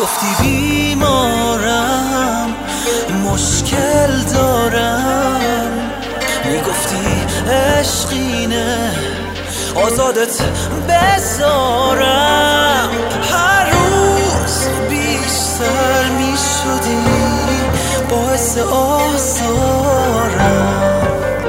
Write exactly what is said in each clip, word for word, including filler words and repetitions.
میگفتی بیمارم، مشکل دارم، میگفتی عشقینه آزادت بذارم. هر روز بیشتر میشدی باعث آزارم.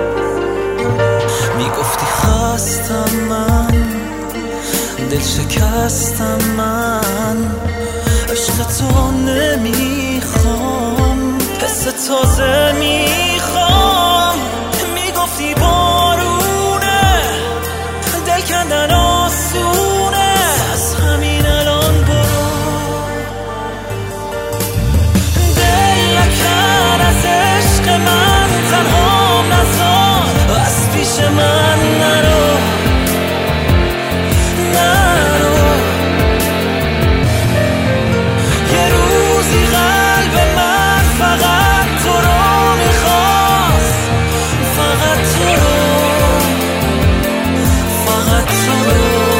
میگفتی خستم من، دل شکستم من، عشق تو نمیخوام، حس تازه میخوام. میگفتی بارونه، دل کندن آسونه، از همین الان برو. دل نکن از عشق من، تنهام نذار، از پیش من نرو نرو. یه روزی قلب من فقط تو رو میخواست، فقط تو رو، فقط تو رو.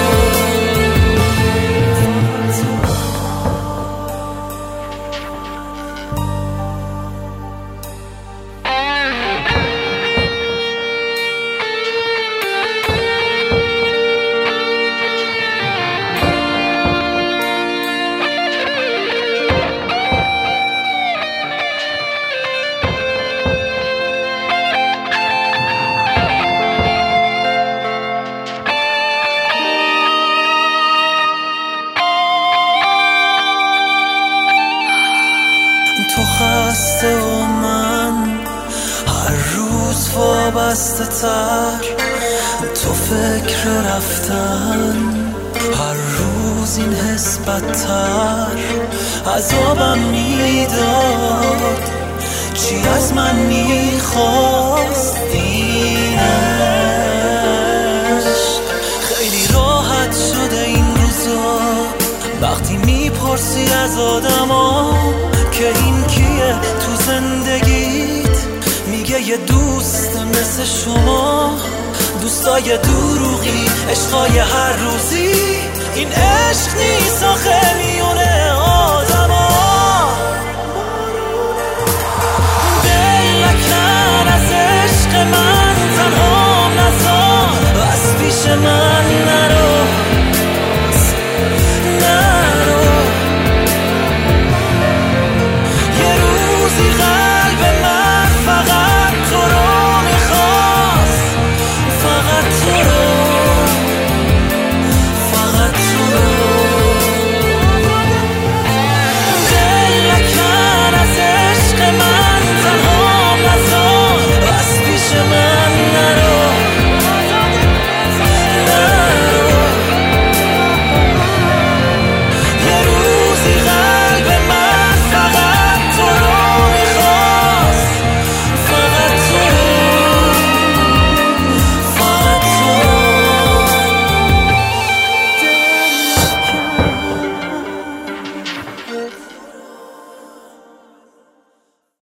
تو خسته و من هر روز وابسته تر، تو فکر رفتن هر روز این حس بدتر. عذابم میداد، چی از من میخواست این عشق. خیلی راحت شده این روزا وقتی میپرسی از آدما که این کیه تو زندگیت، میگه یه دوست مثل شما. دوستای دروغی، عشقای هر روزی، این عشق نیست آخه میونه